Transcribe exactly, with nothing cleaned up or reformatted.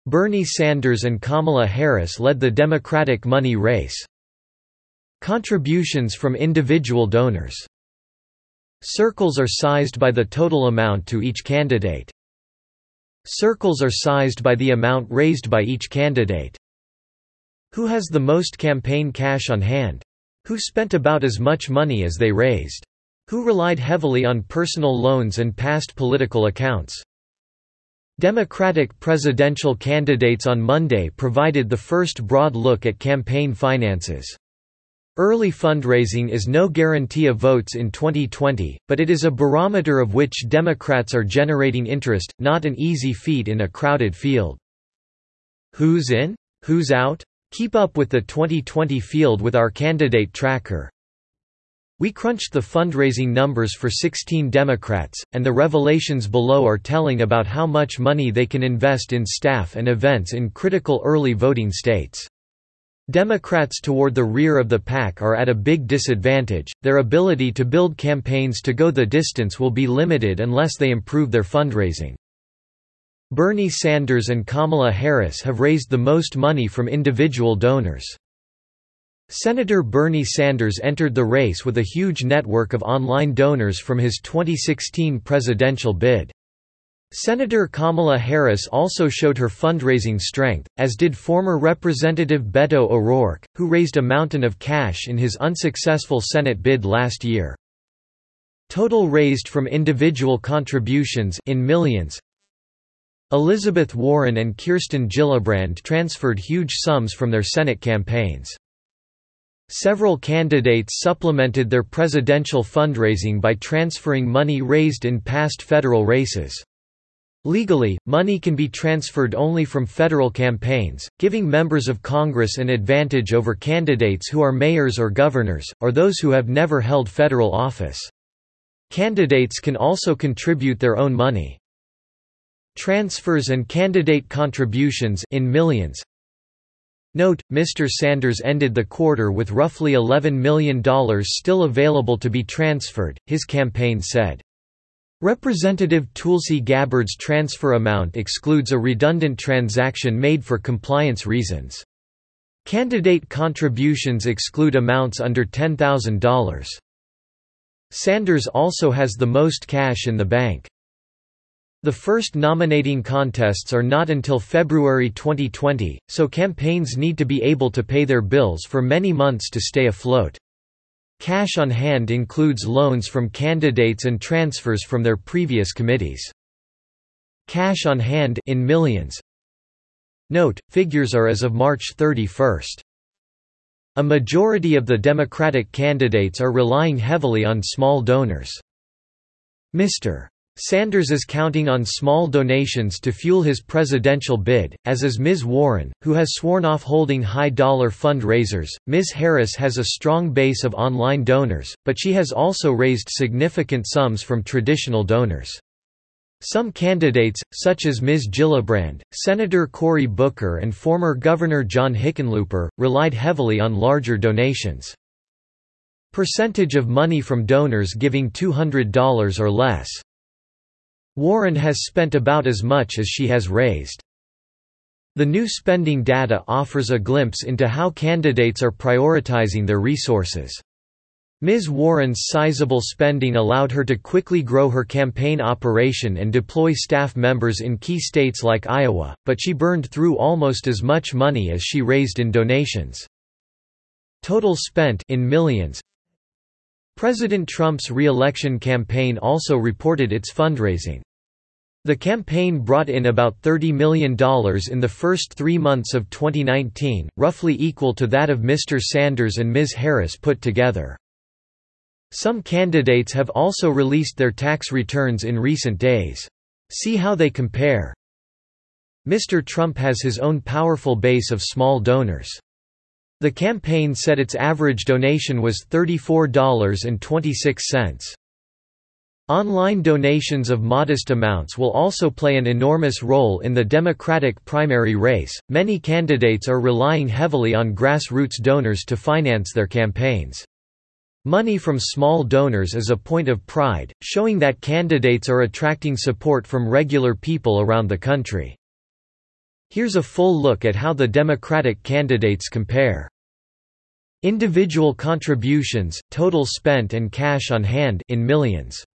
Bernie Sanders and Kamala Harris led the Democratic money race. Contributions from individual donors. Circles are sized by the total amount to each candidate. Circles are sized by the amount raised by each candidate. Who has the most campaign cash on hand? Who spent about as much money as they raised? Who relied heavily on personal loans and past political accounts? Democratic presidential candidates on Monday provided the first broad look at campaign finances. Early fundraising is no guarantee of votes in twenty twenty, but it is a barometer of which Democrats are generating interest, not an easy feat in a crowded field. Who's in? Who's out? Keep up with the twenty twenty field with our candidate tracker. We crunched the fundraising numbers for sixteen Democrats, and the revelations below are telling about how much money they can invest in staff and events in critical early voting states. Democrats toward the rear of the pack are at a big disadvantage. Their ability to build campaigns to go the distance will be limited unless they improve their fundraising. Bernie Sanders and Kamala Harris have raised the most money from individual donors. Senator Bernie Sanders entered the race with a huge network of online donors from his twenty sixteen presidential bid. Senator Kamala Harris also showed her fundraising strength, as did former Representative Beto O'Rourke, who raised a mountain of cash in his unsuccessful Senate bid last year. Total raised from individual contributions in millions. Elizabeth Warren and Kirsten Gillibrand transferred huge sums from their Senate campaigns. Several candidates supplemented their presidential fundraising by transferring money raised in past federal races. Legally, money can be transferred only from federal campaigns, giving members of Congress an advantage over candidates who are mayors or governors, or those who have never held federal office. Candidates can also contribute their own money. Transfers and candidate contributions in millions. Note, Mister Sanders ended the quarter with roughly eleven million dollars still available to be transferred, his campaign said. Representative Tulsi Gabbard's transfer amount excludes a redundant transaction made for compliance reasons. Candidate contributions exclude amounts under ten thousand dollars. Sanders also has the most cash in the bank. The first nominating contests are not until February twenty twenty, so campaigns need to be able to pay their bills for many months to stay afloat. Cash on hand includes loans from candidates and transfers from their previous committees. Cash on hand in millions. Note, figures are as of March thirty-first. A majority of the Democratic candidates are relying heavily on small donors. Mister Sanders is counting on small donations to fuel his presidential bid, as is Miz Warren, who has sworn off holding high-dollar fundraisers. Miz Harris has a strong base of online donors, but she has also raised significant sums from traditional donors. Some candidates, such as Miz Gillibrand, Senator Cory Booker and former Governor John Hickenlooper, relied heavily on larger donations. Percentage of money from donors giving two hundred dollars or less. Warren has spent about as much as she has raised. The new spending data offers a glimpse into how candidates are prioritizing their resources. Miz Warren's sizable spending allowed her to quickly grow her campaign operation and deploy staff members in key states like Iowa, but she burned through almost as much money as she raised in donations. Total spent in millions. President Trump's re-election campaign also reported its fundraising. The campaign brought in about thirty million dollars in the first three months of twenty nineteen, roughly equal to that of Mister Sanders and Miz Harris put together. Some candidates have also released their tax returns in recent days. See how they compare. Mister Trump has his own powerful base of small donors. The campaign said its average donation was thirty-four dollars and twenty-six cents. Online donations of modest amounts will also play an enormous role in the Democratic primary race. Many candidates are relying heavily on grassroots donors to finance their campaigns. Money from small donors is a point of pride, showing that candidates are attracting support from regular people around the country. Here's a full look at how the Democratic candidates compare. Individual contributions, total spent and cash on hand in millions.